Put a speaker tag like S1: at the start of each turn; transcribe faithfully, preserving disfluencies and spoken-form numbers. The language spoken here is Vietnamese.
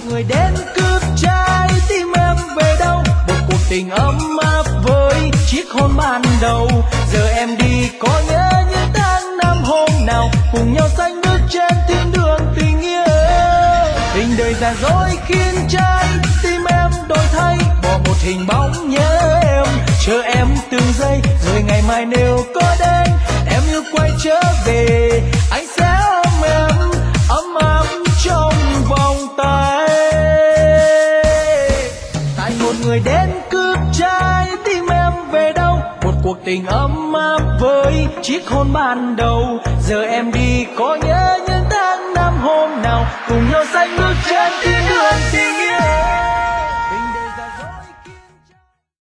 S1: người đến cướp trái tim em về đâu, một cuộc tình ấm áp với chiếc hôn ban đầu. Giờ em đi có nhớ những tháng năm hôm nào cùng nhau xanh bước trên thiên đường tình yêu. Tình đời già dối khiến trái tim em đổi thay, bỏ một hình bóng nhớ em chờ em từng giây, rồi ngày mai nếu có đến em yêu quay trở về, anh sẽ ôm em ấm áp trong vòng tay. Tại một người đến cướp trái tim em về đâu, một cuộc tình ấm áp với chiếc hôn ban đầu. Giờ em đi có nhớ những tháng năm hôm nào cùng nhau xanh bước trên thiên đường tình yêu.